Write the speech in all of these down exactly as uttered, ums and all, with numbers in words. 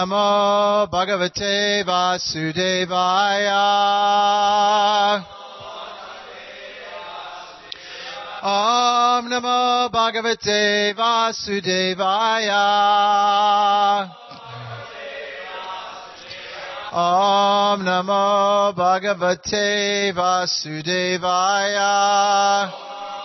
Namo Bhagavate Vasudevaya. Om Namo Bhagavate Vasudevaya. Om Namo Bhagavate Vasudevaya.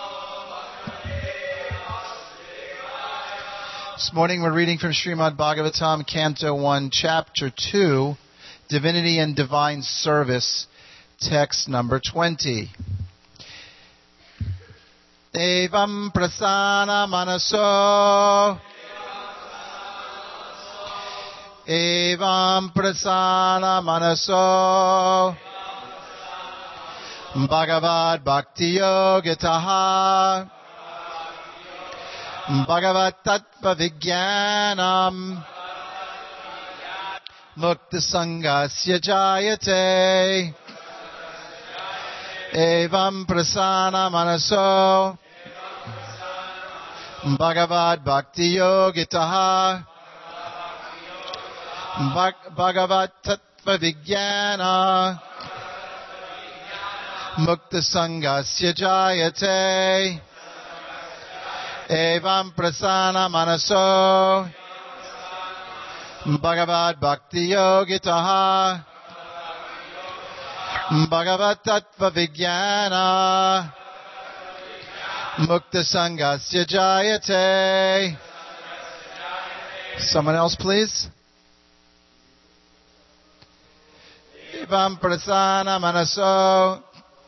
This morning we're reading from Srimad Bhagavatam, Canto one, Chapter two, Divinity and Divine Service, text number twenty. Evam prasana manaso Evam prasana manaso Bhagavad Bhakti Yogitaha Bhagavat Tattva Vijnanam Mukta Sangasya Jayate Evam Prasana Manaso Bhagavad Bhakti Yogitaha Bhagavat Tattva Vijnana Mukta Sangasya Jayate Evam Prasana Manaso Bhagavad Bhakti Yogitaha Bhagavat Tattva Vijnana Mukta Sangasya Jayate. Someone else, please. Evam Prasana Manaso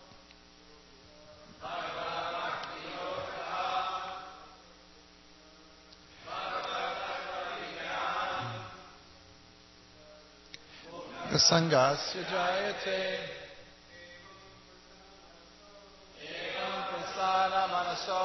Sangasya Jayate Evam Prasana Manaso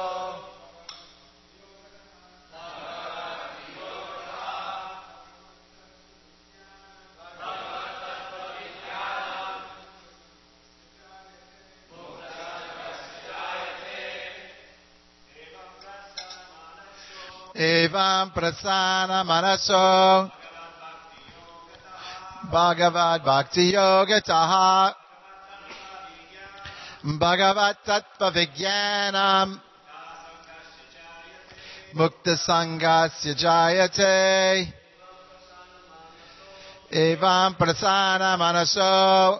Evam Prasana Manaso Bhagavad Bhakti Yogitaha Bhagavat Tattva Vijnanam Mukta Sangasya Jayate Evam Prasana Manaso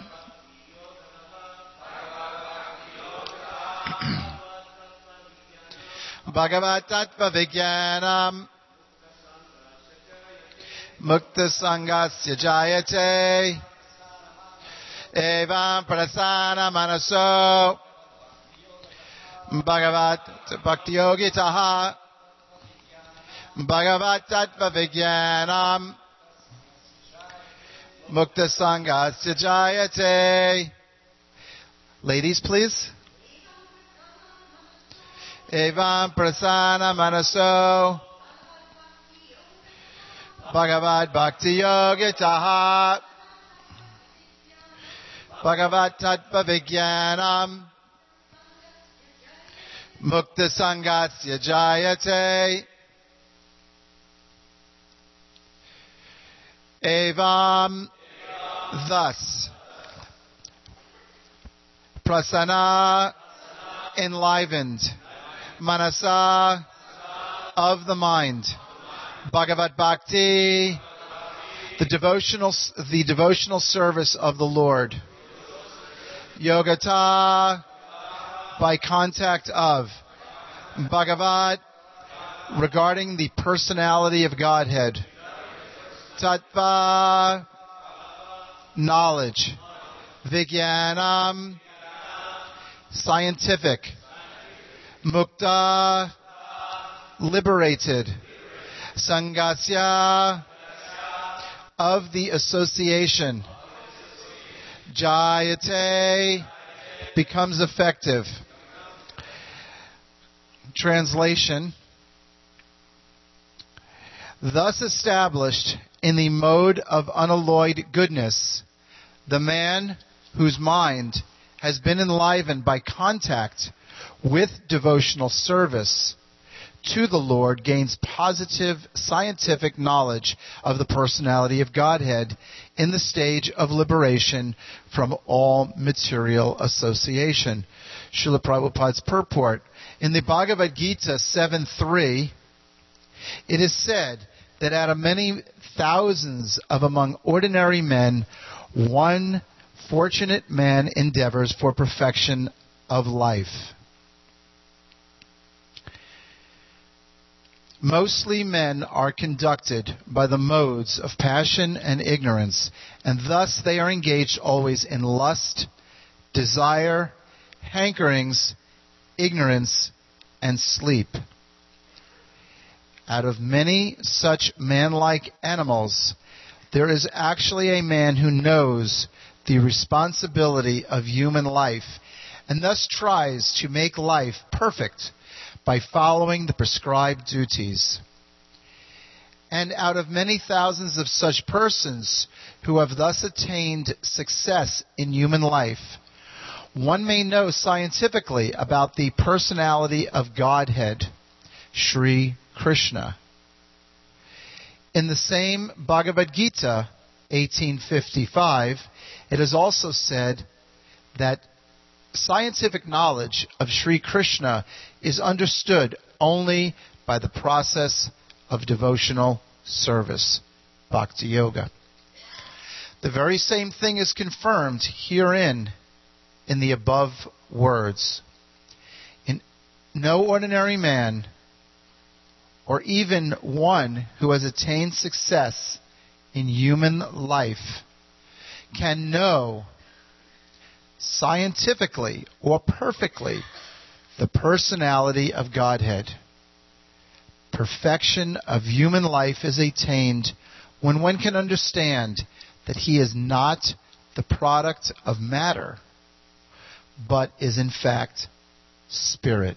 Bhagavat Tattva Vijnanam Mukta Sangasya Jayate Evam Prasana Manaso Bhagavat Bhakti Yogitaha Bhagavat Tattva Vijnanam Mukta Sangasya Jayate. Ladies, please. Evam Prasana Manaso Bhagavad Bhakti Yogitaha Bhagavat Tattva Vijnanam Mukta Sangasya Jayate. Evam, thus. Prasana, enlivened. Manasa, of the mind. Bhagavat Bhakti, the devotional, the devotional service of the Lord. Yogata, by contact of. Bhagavat, regarding the personality of Godhead. Tattva, knowledge. Vijnanam, scientific. Mukta, liberated. Sangasya, of the association. Jayate, becomes effective. Translation. Thus established in the mode of unalloyed goodness, the man whose mind has been enlivened by contact with devotional service to the Lord gains positive scientific knowledge of the personality of Godhead in the stage of liberation from all material association. Srila Prabhupada's purport. In the Bhagavad Gita seven three, it is said that out of many thousands of among ordinary men, one fortunate man endeavors for perfection of life. Mostly men are conducted by the modes of passion and ignorance, and thus they are engaged always in lust, desire, hankerings, ignorance, and sleep. Out of many such man-like animals, there is actually a man who knows the responsibility of human life, and thus tries to make life perfect by following the prescribed duties. And out of many thousands of such persons who have thus attained success in human life, one may know scientifically about the personality of Godhead, Sri Krishna. In the same Bhagavad Gita, eighteen fifty-five, it is also said that scientific knowledge of Sri Krishna is understood only by the process of devotional service, Bhakti Yoga. The very same thing is confirmed herein in the above words. In no ordinary man, or even one who has attained success in human life, can know scientifically or perfectly the personality of Godhead. Perfection of human life is attained when one can understand that he is not the product of matter, but is in fact spirit.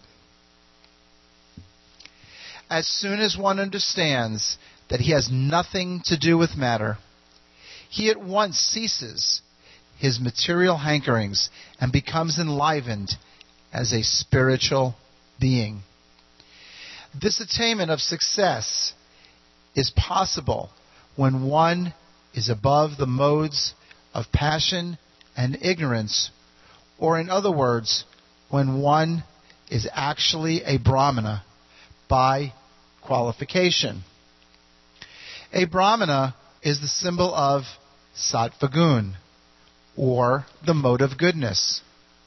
As soon as one understands that he has nothing to do with matter, he at once ceases his material hankerings and becomes enlivened as a spiritual being. This attainment of success is possible when one is above the modes of passion and ignorance, or in other words, when one is actually a Brahmana by qualification. A Brahmana is the symbol of Sattva Gun, or the mode of goodness.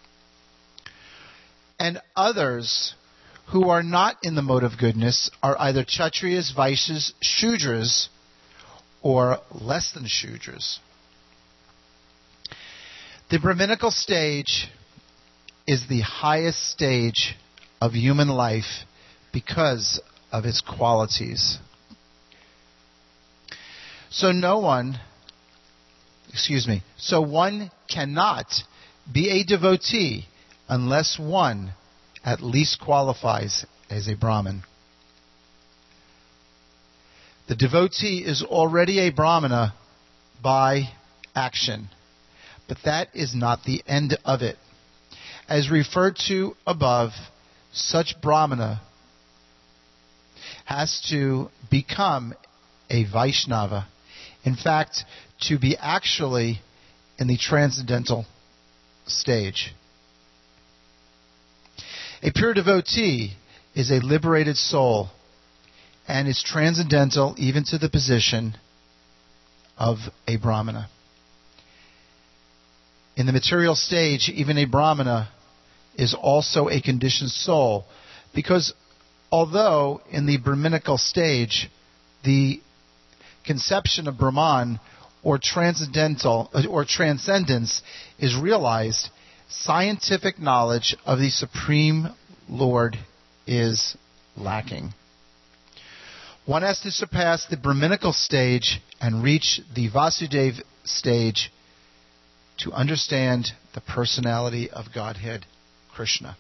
And others who are not in the mode of goodness are either Kshatriyas, Vaishyas, Shudras, or less than Shudras. The Brahminical stage is the highest stage of human life because of its qualities. So no one, excuse me, so one cannot be a devotee unless one at least qualifies as a Brahmin. The devotee is already a Brahmana by action, but that is not the end of it. As referred to above, such Brahmana has to become a Vaishnava. In fact, to be actually in the transcendental stage. A pure devotee is a liberated soul and is transcendental even to the position of a Brahmana. In the material stage, even a Brahmana is also a conditioned soul, because although in the Brahminical stage the conception of Brahman or transcendental or transcendence is realized, scientific knowledge of the Supreme Lord is lacking. One has to surpass the Brahminical stage and reach the Vasudeva stage to understand the personality of Godhead, Krishna.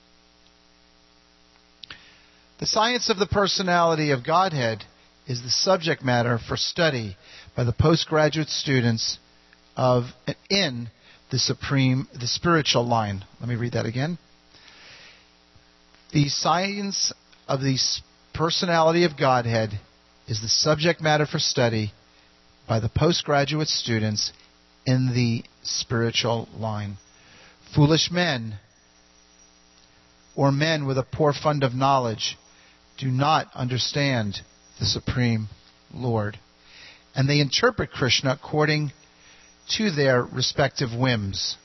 The science of the personality of Godhead is the subject matter for study by the postgraduate students of in the supreme, the spiritual line. Let me read that again. The science of the personality of Godhead is the subject matter for study by the postgraduate students in the spiritual line. Foolish men, or men with a poor fund of knowledge, do not understand the Supreme Lord, and they interpret Krishna according to their respective whims.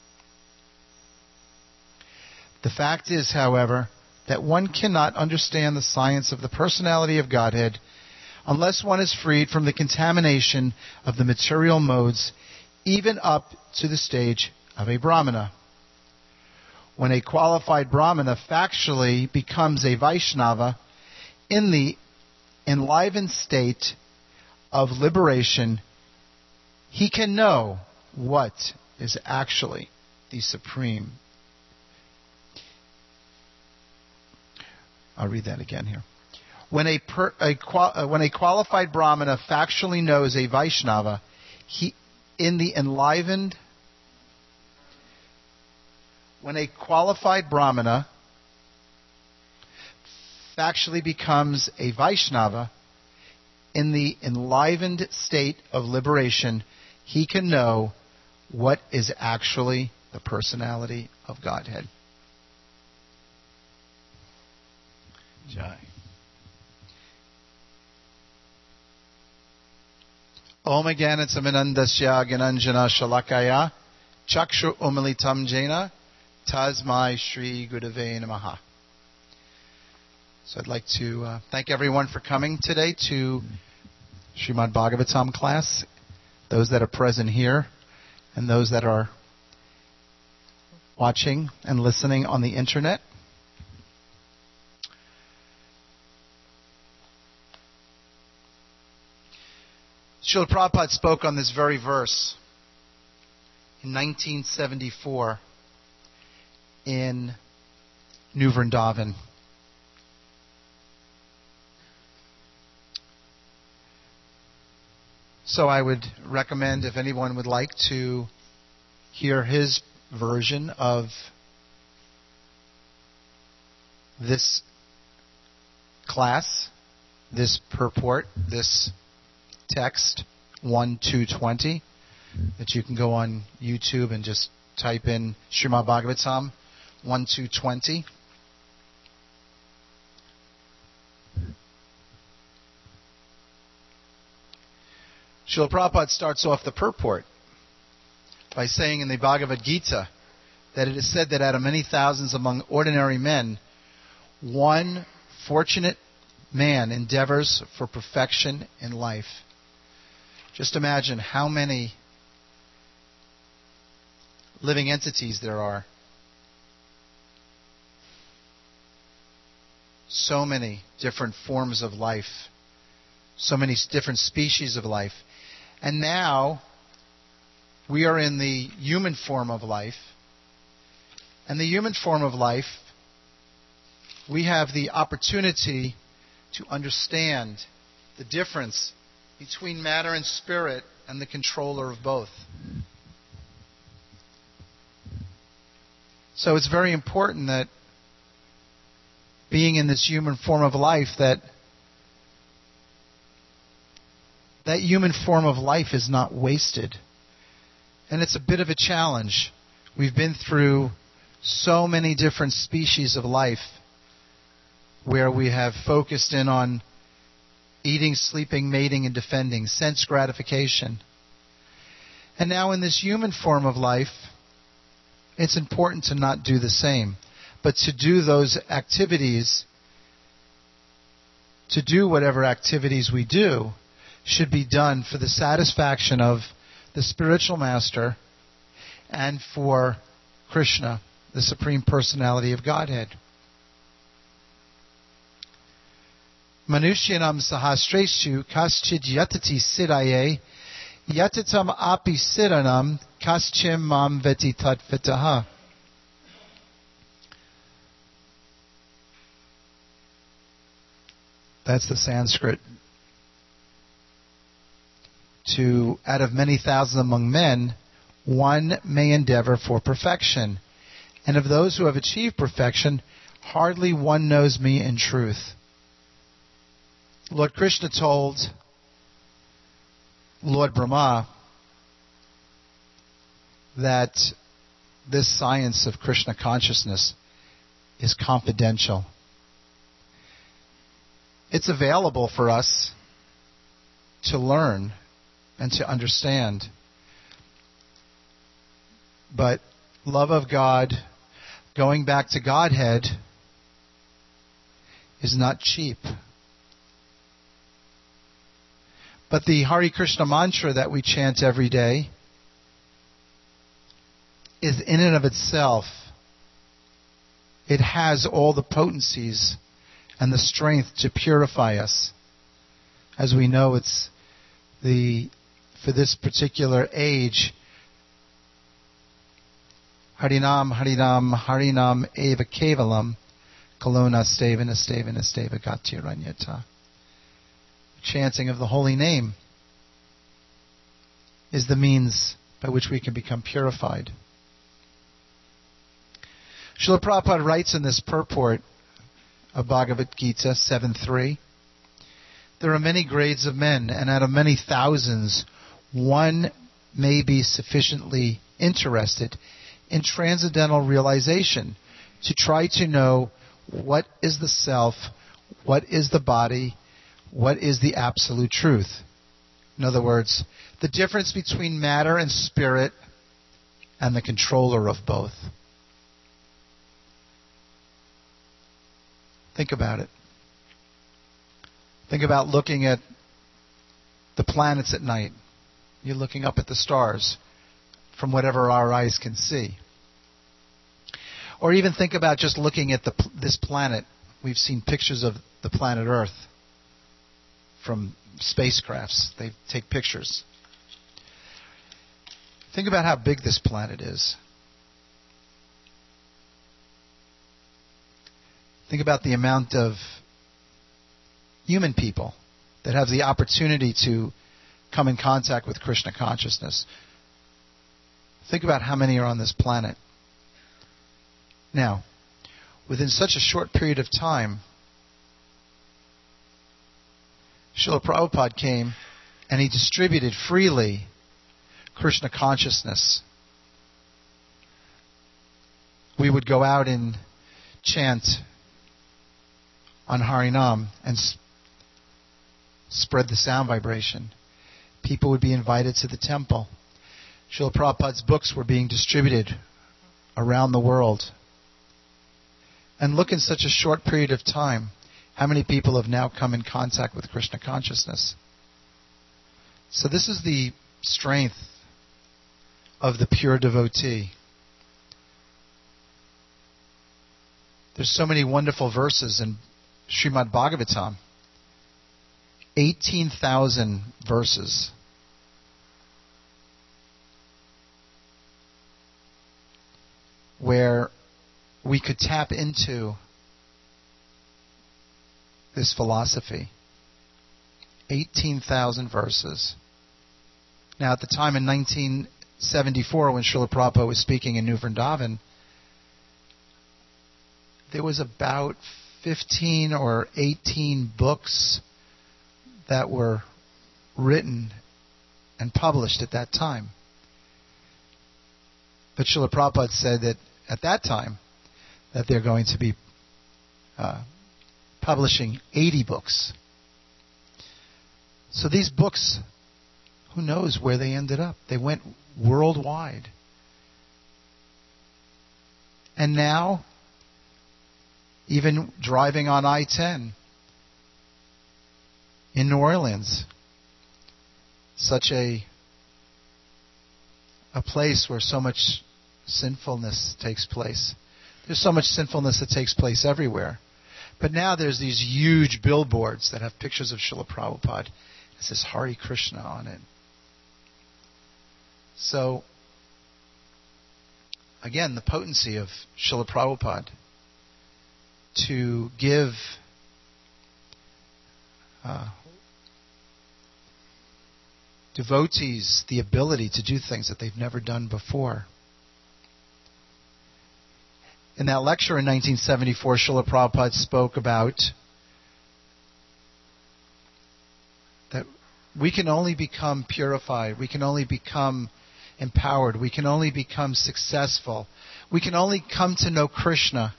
The fact is, however, that one cannot understand the science of the personality of Godhead unless one is freed from the contamination of the material modes, even up to the stage of a Brahmana. When a qualified Brahmana factually becomes a Vaishnava in the enlivened state of liberation, he can know what is actually the supreme. I'll read that again here. When a, per, a uh, when a qualified Brahmana factually knows a Vaishnava, he in the enlivened when a qualified Brahmana factually becomes a Vaishnava in the enlivened state of liberation, he can know what is actually the personality of Godhead. Jai. Om Jnanasaminandasya Gyananjana Shalakaya Chakshu Umilitam Jena Tasmai Shri Gurave Namaha. So I'd like to uh, thank everyone for coming today to Srimad Bhagavatam class, those that are present here and those that are watching and listening on the internet. Srila Prabhupada spoke on this very verse in nineteen seventy-four in New Vrindavan. So I would recommend, if anyone would like to hear his version of this class, this purport, this text, one two twenty, that you can go on YouTube and just type in Srimad Bhagavatam one two twenty. Srila Prabhupada starts off the purport by saying in the Bhagavad Gita that it is said that out of many thousands among ordinary men, one fortunate man endeavors for perfection in life. Just imagine how many living entities there are. So many different forms of life. So many different species of life. And now we are in the human form of life. And the human form of life, we have the opportunity to understand the difference between matter and spirit and the controller of both. So it's very important that being in this human form of life, that that human form of life is not wasted. And it's a bit of a challenge. We've been through so many different species of life where we have focused in on eating, sleeping, mating, and defending, sense gratification. And now in this human form of life, it's important to not do the same, but to do those activities, to do whatever activities we do, should be done for the satisfaction of the spiritual master and for Krishna, the Supreme Personality of Godhead. Manushyanam sahasreshu kaschid yatati siddhaye yatatam api siddhanam kaschim mam veti tatvitaha. That's the Sanskrit. To, out of many thousands among men, one may endeavor for perfection. And of those who have achieved perfection, hardly one knows me in truth. Lord Krishna told Lord Brahma that this science of Krishna consciousness is confidential. It's available for us to learn and to understand. But love of God, going back to Godhead, is not cheap. But the Hare Krishna mantra that we chant every day is in and of itself, it has all the potencies and the strength to purify us. As we know, it's the, for this particular age, Harinam, Harinam, Harinam eva kevalam, kalona stevana stevana steva gatiranyata. Chanting of the holy name is the means by which we can become purified. Srila Prabhupada writes in this purport of Bhagavad Gita seven three, there are many grades of men, and out of many thousands, one may be sufficiently interested in transcendental realization to try to know what is the self, what is the body, what is the absolute truth. In other words, the difference between matter and spirit and the controller of both. Think about it. Think about looking at the planets at night. You're looking up at the stars from whatever our eyes can see. Or even think about just looking at the, this planet. We've seen pictures of the planet Earth from spacecrafts. They take pictures. Think about how big this planet is. Think about the amount of human people that have the opportunity to come in contact with Krishna consciousness. Think about how many are on this planet. Now, within such a short period of time, Srila Prabhupada came and he distributed freely Krishna consciousness. We would go out and chant on Harinam and s- spread the sound vibration. People would be invited to the temple. Srila Prabhupada's books were being distributed around the world. And look, in such a short period of time, how many people have now come in contact with Krishna consciousness? So this is the strength of the pure devotee. There's so many wonderful verses in Srimad Bhagavatam. eighteen thousand verses. Where we could tap into this philosophy. eighteen thousand verses. Now, at the time in nineteen seventy-four, when Srila Prabhupada was speaking in New Vrindavan, there was about fifteen or eighteen books that were written and published at that time. But Srila Prabhupada said that at that time, that they're going to be uh, publishing eighty books. So these books, who knows where they ended up? They went worldwide. And now, even driving on I ten in New Orleans, such a a place where so much sinfulness takes place. There's so much sinfulness that takes place everywhere. But now there's these huge billboards that have pictures of Srila Prabhupada. It says Hare Krishna on it. So, again, the potency of Srila Prabhupada to give uh, devotees the ability to do things that they've never done before. In that lecture in nineteen seventy-four, Srila Prabhupada spoke about we can only become purified. We can only become empowered. We can only become successful. We can only come to know Krishna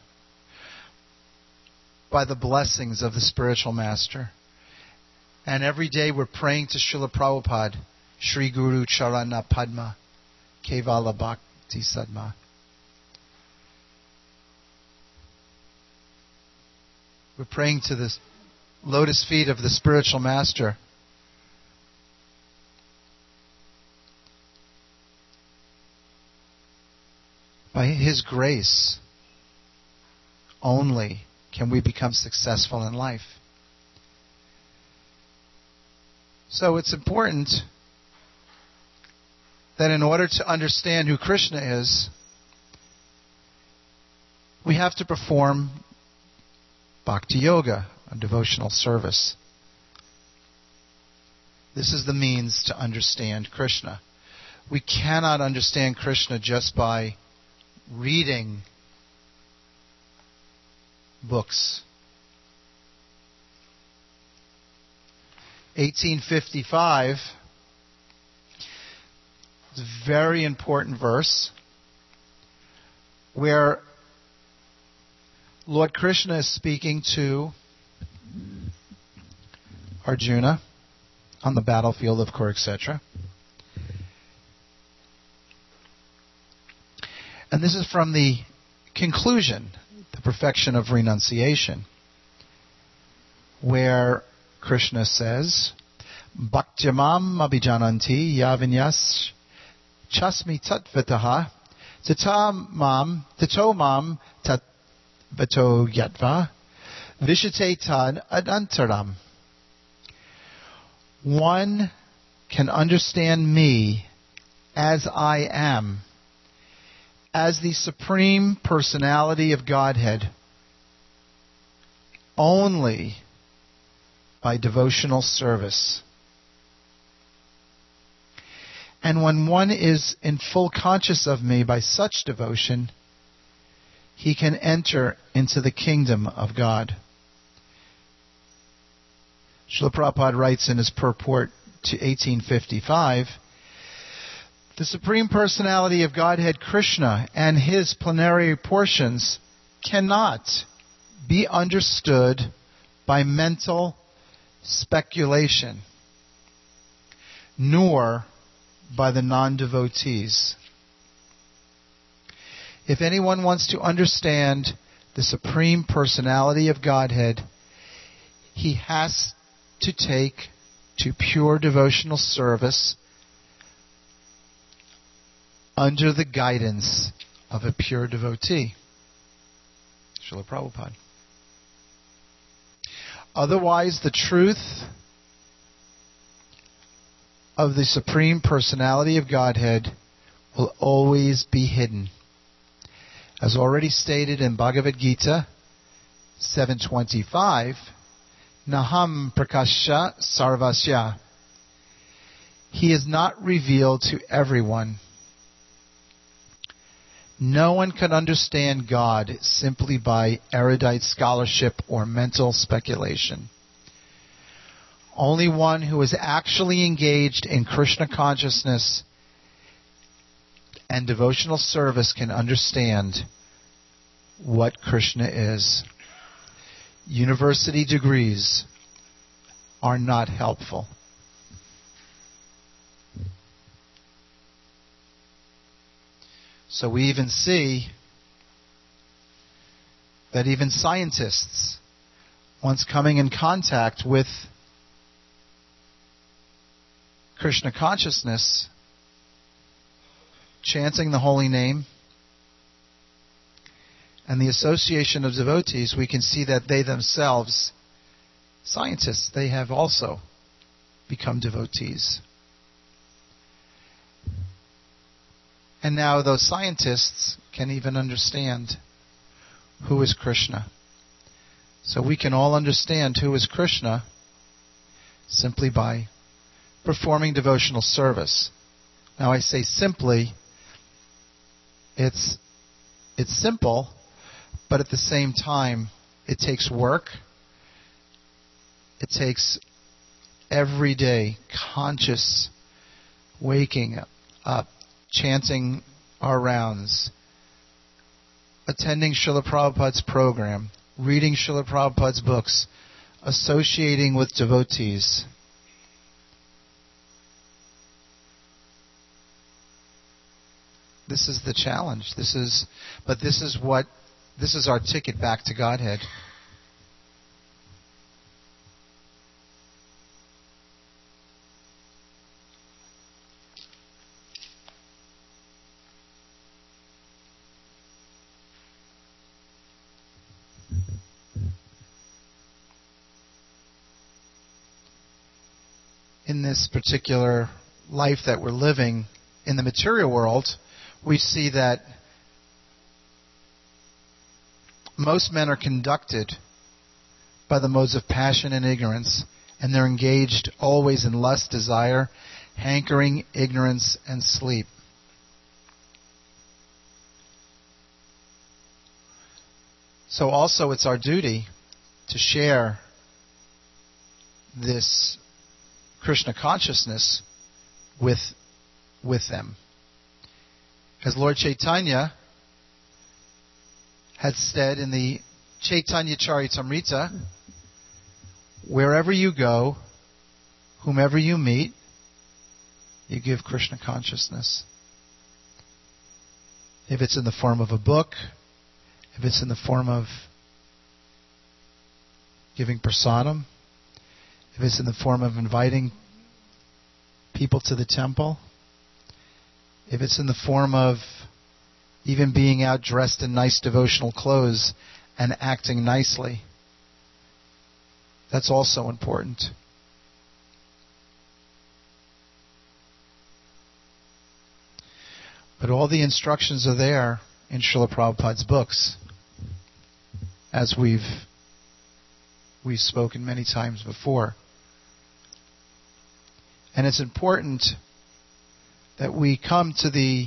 by the blessings of the spiritual master. And every day we're praying to Srila Prabhupada, Shri Guru Charana Padma, Kevala Bhakti Sadma. We're praying to the lotus feet of the spiritual master. By his grace only can we become successful in life. So it's important that in order to understand who Krishna is, we have to perform bhakti yoga, a devotional service. This is the means to understand Krishna. We cannot understand Krishna just by reading books. eighteen fifty-five is a very important verse where Lord Krishna is speaking to Arjuna on the battlefield of Kurukshetra. And this is from the conclusion, the perfection of renunciation, where Krishna says, Bhaktyamam abhijananti yavinyas chasmi tatvataha tata mam tato mam tatvato yatva vishate tad adantaram. One can understand me as I am, as the Supreme Personality of Godhead, only by devotional service. And when one is in full conscious of me by such devotion, he can enter into the kingdom of God. Srila Prabhupada writes in his purport to eighteen fifty-five, the Supreme Personality of Godhead, Krishna, and his plenary portions cannot be understood by mental speculation, nor by the non-devotees. If anyone wants to understand the Supreme Personality of Godhead, he has to take to pure devotional service under the guidance of a pure devotee. Srila Prabhupada. Otherwise, the truth of the Supreme Personality of Godhead will always be hidden. As already stated in Bhagavad Gita seven twenty-five, Naham Prakasha Sarvasya. He is not revealed to everyone. No one can understand God simply by erudite scholarship or mental speculation. Only one who is actually engaged in Krishna consciousness and devotional service can understand what Krishna is. University degrees are not helpful. So we even see that even scientists, once coming in contact with Krishna consciousness, chanting the holy name, and the association of devotees, we can see that they themselves, scientists, they have also become devotees. And now those scientists can even understand who is Krishna. So we can all understand who is Krishna simply by performing devotional service. Now I say simply, it's it's simple, but at the same time, it takes work. It takes every day, conscious, waking up, chanting our rounds, attending Srila Prabhupada's program, reading Srila Prabhupada's books, associating with devotees. This is the challenge. This is, but this is what, this is our ticket back to Godhead. In this particular life that we're living in the material world, we see that most men are conducted by the modes of passion and ignorance, and they're engaged always in lust, desire, hankering, ignorance, and sleep. So also it's our duty to share this Krishna consciousness with, with them. As Lord Chaitanya had said in the Chaitanya Charitamrita, wherever you go, whomever you meet, you give Krishna consciousness. If it's in the form of a book, if it's in the form of giving prasadam, if it's in the form of inviting people to the temple, if it's in the form of even being out dressed in nice devotional clothes and acting nicely, that's also important. But all the instructions are there in Srila Prabhupada's books, as we've we've spoken many times before. And it's important that we come to the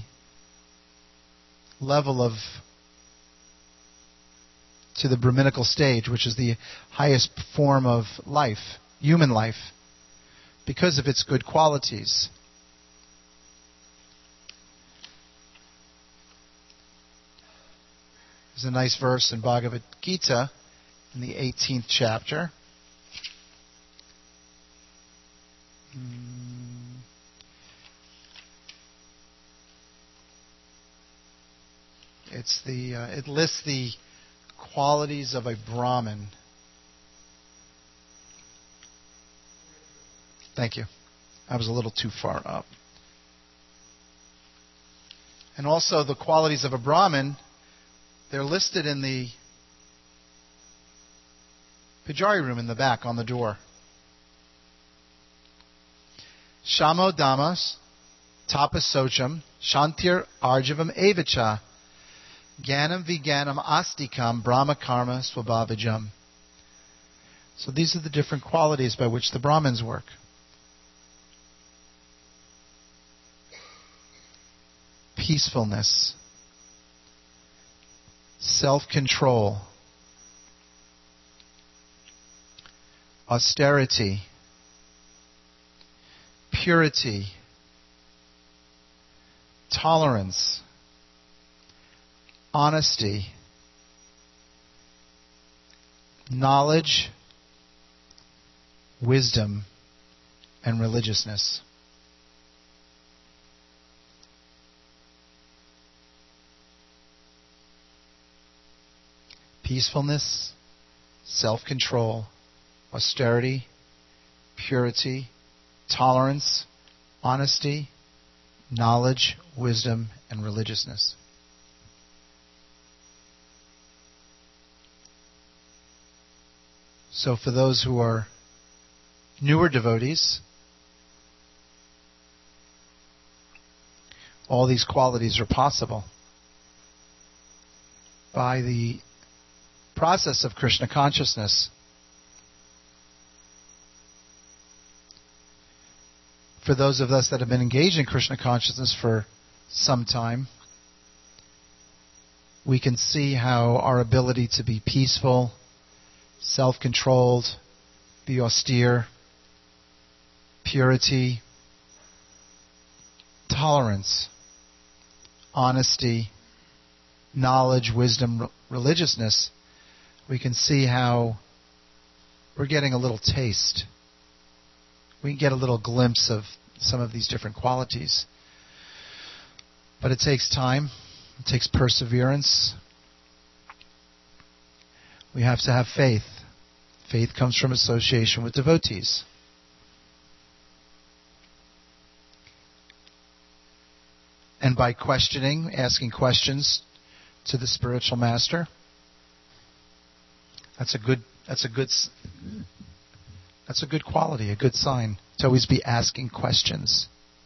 level of, to the Brahminical stage, which is the highest form of life, human life, because of its good qualities. There's a nice verse in Bhagavad Gita in the eighteenth chapter. It's the uh, it lists the qualities of a Brahmin. Thank you. I was a little too far up. And also the qualities of a Brahmin, they're listed in the Pujari room in the back on the door. Shamo Damas, Tapasocham, Shantir Arjavam Evacha, Gyanam Viganam Astikam, Brahma Karma Swabhavijam. So these are the different qualities by which the Brahmins work. Peacefulness, self-control, austerity, purity, tolerance, honesty, knowledge, wisdom, and religiousness. Peacefulness, self-control, austerity, purity, tolerance, honesty, knowledge, wisdom, and religiousness. So for those who are newer devotees, all these qualities are possible by the process of Krishna consciousness. For those of us that have been engaged in Krishna consciousness for some time, we can see how our ability to be peaceful, self-controlled, be austere, purity, tolerance, honesty, knowledge, wisdom, religiousness, we can see how we're getting a little taste. We can get a little glimpse of some of these different qualities. But it takes time. It takes perseverance. We have to have faith. Faith comes from association with devotees. And by questioning, asking questions to the spiritual master, that's a good that's a good that's a good quality, a good sign to always be asking questions.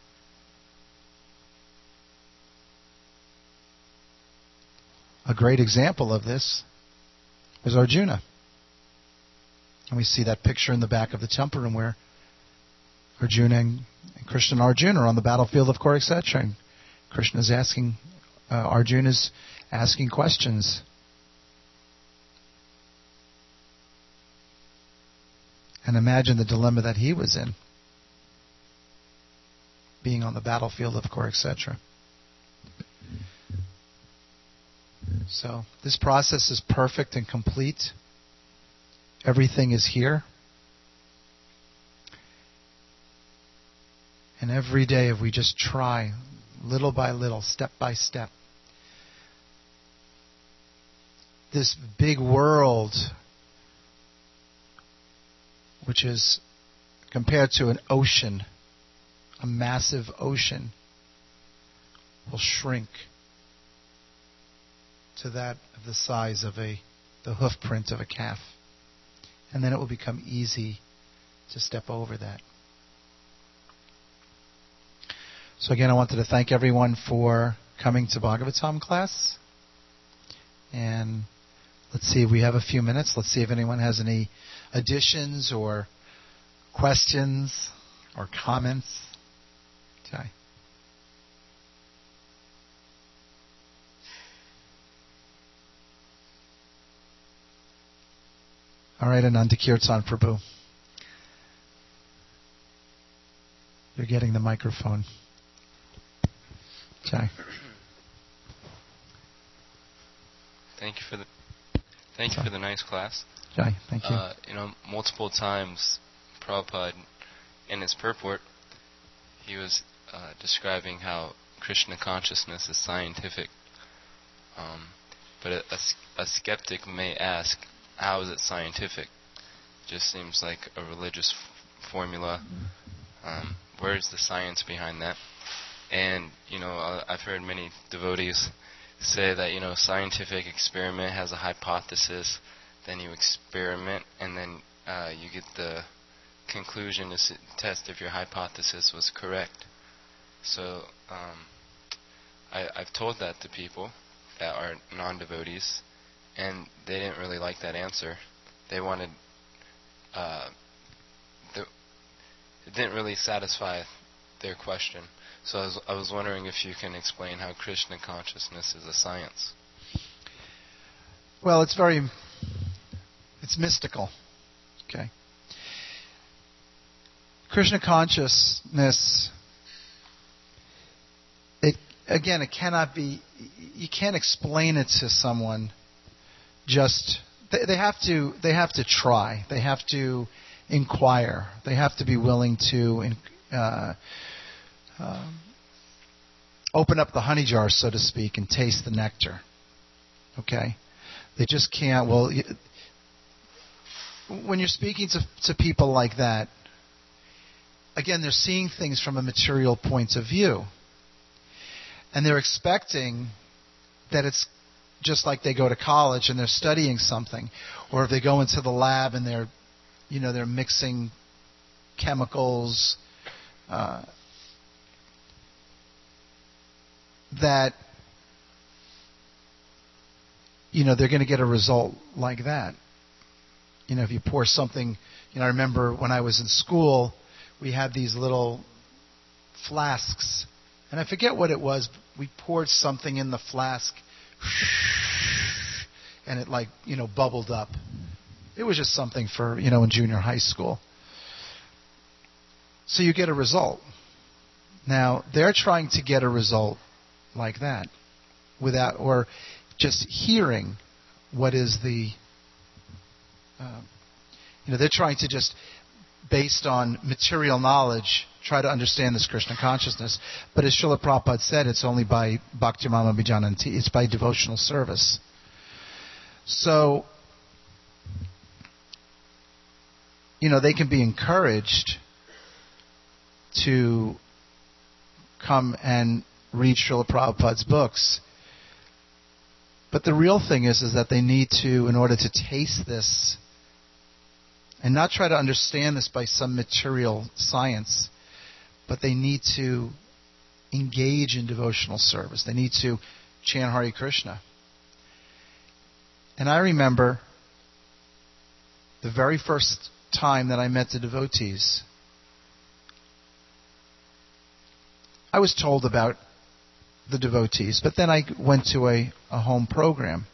A great example of this was Arjuna. And we see that picture in the back of the temple room where Arjuna and Krishna and Arjuna are on the battlefield of Kurukshetra. And Krishna is asking, uh, Arjuna's asking questions. And imagine the dilemma that he was in, being on the battlefield of Kurukshetra. So this process is perfect and complete. Everything is here. And every day, if we just try, little by little, step by step, this big world, which is compared to an ocean, a massive ocean, will shrink to that of the size of a the hoof print of a calf. And then it will become easy to step over that. So again, I wanted to thank everyone for coming to Bhagavatam class. And let's see if we have a few minutes. Let's see if anyone has any additions or questions or comments. Okay. All right, Ananda Kirtan Prabhu. You're getting the microphone. Okay. Thank you for the thank you for the nice class. Okay, thank you. Uh, you know, multiple times Prabhupada in his purport, he was uh, describing how Krishna consciousness is scientific. Um, but a, a, a skeptic may ask, how is it scientific? It just seems like a religious f- formula. Um, where is the science behind that? And, you know, I've heard many devotees say that, you know, scientific experiment has a hypothesis, then you experiment, and then uh, you get the conclusion to s- test if your hypothesis was correct. So um, I, I've told that to people that are non-devotees, and they didn't really like that answer. They wanted, uh, the, it didn't really satisfy their question. So I was, I was wondering if you can explain how Krishna consciousness is a science. Well, it's very, it's mystical. Okay. Krishna consciousness, it again, it cannot be, you can't explain it to someone just, they, they have to, they have to try. They have to inquire. They have to be willing to uh, um, open up the honey jar, so to speak, and taste the nectar. Okay? They just can't, well, when you're speaking to, to people like that, again, they're seeing things from a material point of view. And they're expecting that it's just like they go to college and they're studying something, or if they go into the lab and they're, you know, they're mixing chemicals, uh, that, you know, they're going to get a result like that. You know, if you pour something, you know, I remember when I was in school, we had these little flasks, and I forget what it was. We poured something in the flask, and it, like, you know, bubbled up. It was just something for, you know, in junior high school. So you get a result. Now, they're trying to get a result like that without, or just hearing what is the, uh, you know, they're trying to just, based on material knowledge, try to understand this Krishna consciousness. But as Srila Prabhupada said, it's only by Bhakti Mama Bijananti, it's by devotional service. So, you know, they can be encouraged to come and read Srila Prabhupada's books. But the real thing is, is that they need to, in order to taste this, and not try to understand this by some material science, but they need to engage in devotional service. They need to chant Hare Krishna. And I remember the very first time that I met the devotees, I was told about the devotees, but then I went to a, a home program,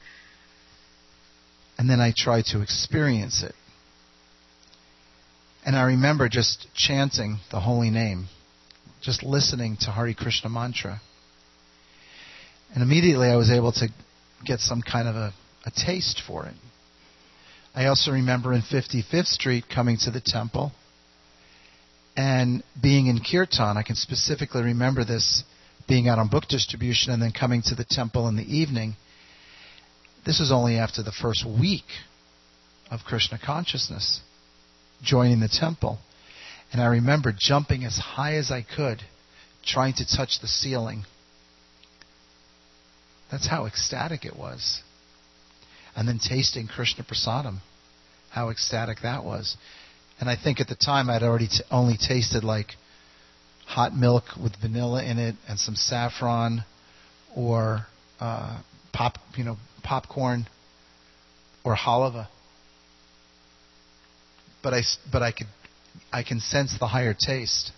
and then I tried to experience it. And I remember just chanting the holy name, just listening to Hare Krishna mantra. And immediately I was able to get some kind of a, a taste for it. I also remember in fifty-fifth Street coming to the temple and being in Kirtan. I can specifically remember this, being out on book distribution and then coming to the temple in the evening. This was only after the first week of Krishna consciousness, joining the temple. And I remember jumping as high as I could, trying to touch the ceiling. That's how ecstatic it was. And then tasting Krishna Prasadam, how ecstatic that was. And I think at the time I'd already t- only tasted like hot milk with vanilla in it and some saffron, or uh, pop, you know, popcorn, or halava. But I, but I could, I can sense the higher taste.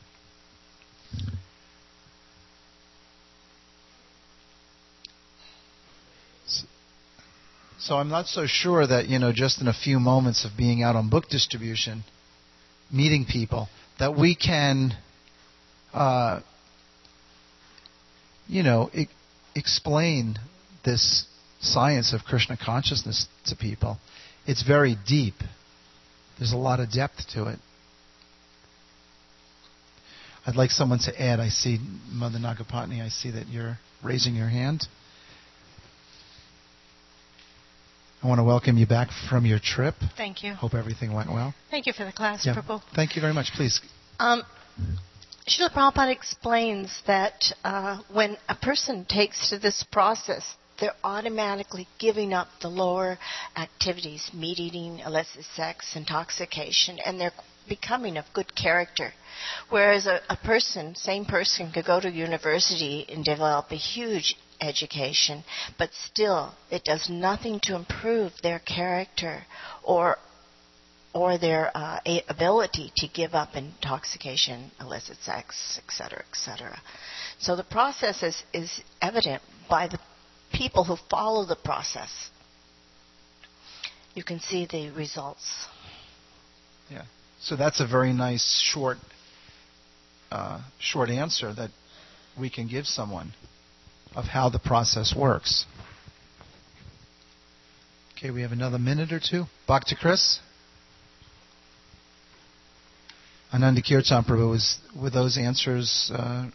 So, so I'm not so sure that, you know, just in a few moments of being out on book distribution, meeting people, that we can, uh, you know, I- explain this science of Krishna consciousness to people. It's very deep. There's a lot of depth to it. I'd like someone to add. I see Mother Nagapatni, I see that you're raising your hand. I want to welcome you back from your trip. Thank you. Hope everything went well. Thank you for the class, Yeah. Prabhu. Thank you very much. Please. Um, Srila Prabhupada explains that uh, when a person takes to this process, they're automatically giving up the lower activities, meat eating, illicit sex, intoxication, and they're becoming of good character. Whereas a, a person, same person, could go to university and develop a huge education, but still it does nothing to improve their character or or their uh, a- ability to give up intoxication, illicit sex, et cetera, et cetera. So the process is, is evident by the people who follow the process. You can see the results. Yeah. So that's a very nice short, uh, short answer that we can give someone of how the process works. Okay, we have another minute or two. Back to Chris. Ananda Kirtan Prabhu, was, were those answers uh,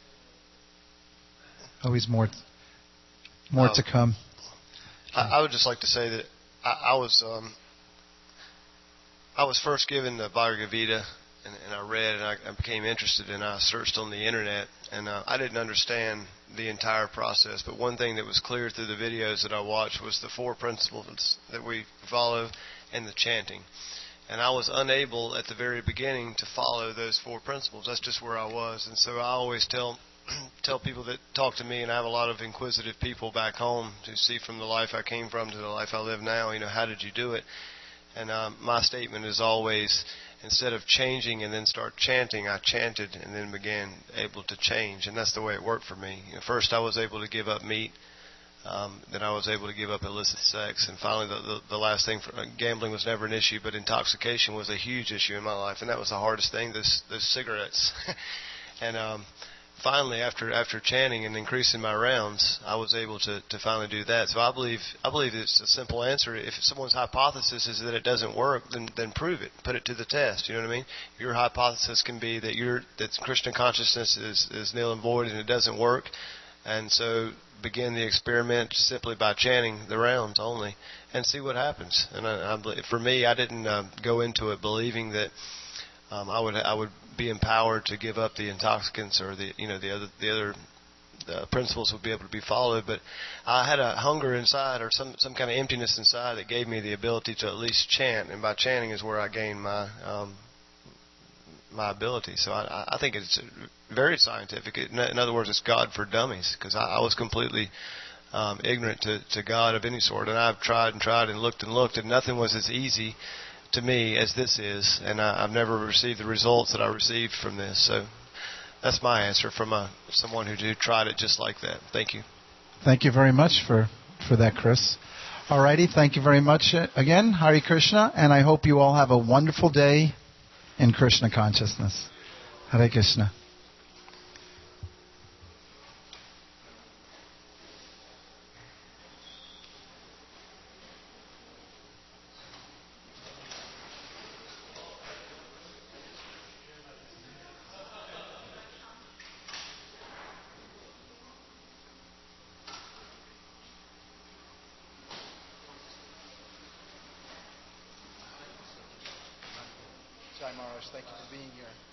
always more more Oh. to come? I, I would just like to say that I, I was um, I was first given the Bhagavad Gita, and, and I read, and I, I became interested, and I searched on the internet, and uh, I didn't understand the entire process. But one thing that was clear through the videos that I watched was the four principles that we follow and the chanting. And I was unable at the very beginning to follow those four principles. That's just where I was. And so I always tell tell people that talk to me, and I have a lot of inquisitive people back home to see from the life I came from to the life I live now, you know, how did you do it? And um, my statement is always, instead of changing and then start chanting, I chanted and then began able to change. And that's the way it worked for me. You know, first I was able to give up meat. Um, then I was able to give up illicit sex, and finally, the, the, the last thing, for, uh, gambling was never an issue, but intoxication was a huge issue in my life, and that was the hardest thing. Those those cigarettes, and um, finally, after after chanting and increasing my rounds, I was able to, to finally do that. So I believe I believe it's a simple answer. If someone's hypothesis is that it doesn't work, then then prove it, put it to the test. You know what I mean? Your hypothesis can be that your that Krishna consciousness is is nil and void and it doesn't work, and so begin the experiment simply by chanting the rounds only and see what happens. And I, I, for me, I didn't uh, go into it believing that um, I would I would be empowered to give up the intoxicants or the you know the other the other uh, principles would be able to be followed. But I had a hunger inside or some some kind of emptiness inside that gave me the ability to at least chant. And by chanting is where I gained my um, my ability. So I, I think it's very scientific. In other words, it's God for dummies, because I, I was completely um, ignorant to, to God of any sort, and I've tried and tried and looked and looked, and nothing was as easy to me as this is, and I, I've never received the results that I received from this. So that's my answer from a, someone who, who tried it just like that. Thank you. Thank you very much for, for that, Chris. Alrighty, thank you very much again, Hare Krishna, and I hope you all have a wonderful day in Krishna consciousness. Hare Krishna. Jai Maharaj, thank you for being here.